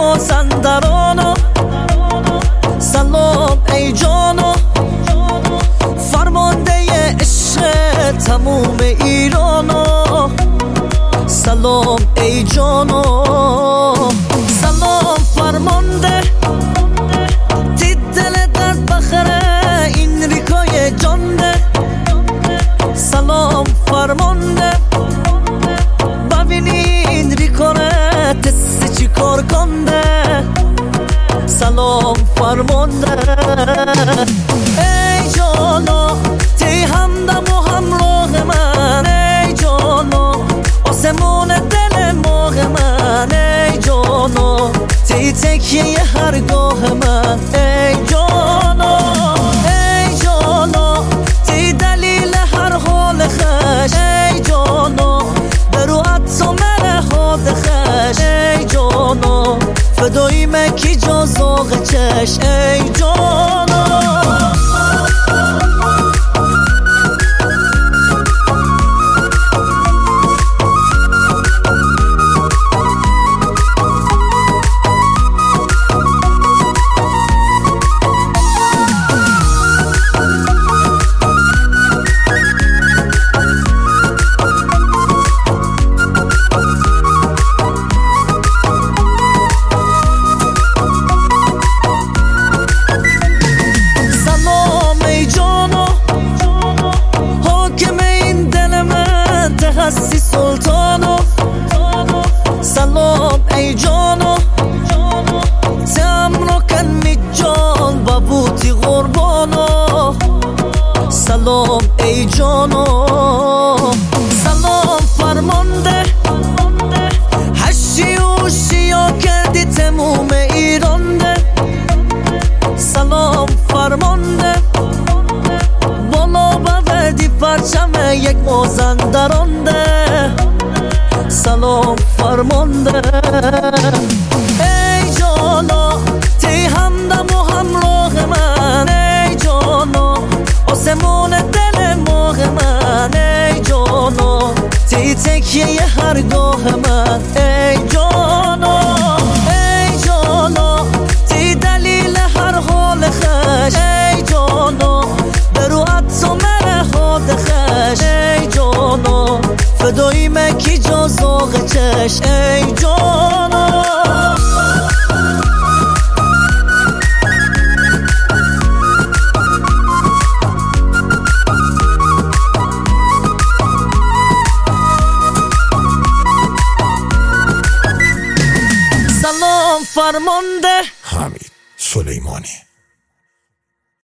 مازندرانو، سلام ای جانو، فرمانده عشق تموم ایرانو، سلام ای جانو، سلام فرمانده تی دل درد بخره این ریکای جانده، سلام فرمانده ببینین ریکاره تسی چی کار کنده، سلام فرمانده ای جانو تی همدم و همراه من، ای جانو آسمون دل ماه من، ای جانو تی تکیه هرگاه من، ای جانو، ای جانو تی دلیل هر حال خش، ای جانو برو عطا مره حاد خش، ای جانو فدایی مکی جازاق چش، ای جانو. هستی سلطانو، سلام ای جانو تم رو کن می جان بابوتی قربانو، سلام ای جانو، سلام فرمانده هشی و شیا کردی تموم ایرانده، سلام فرمانده بالا بوردی پرچم یک مازندرانده، سلام فرمانده ای جانو تی همدم و همراه من، ای جانو آسمون دل ماه من، ای جانو تی تکیه هرگاه من، ای جانو، ای جانو تی دلیل هر حال خش، ای جانو برو عطا مره حاد خش، ای جانو فدایی مکی جازاق چش، ای جانو. سلام فرمانده حمید سلیمانی.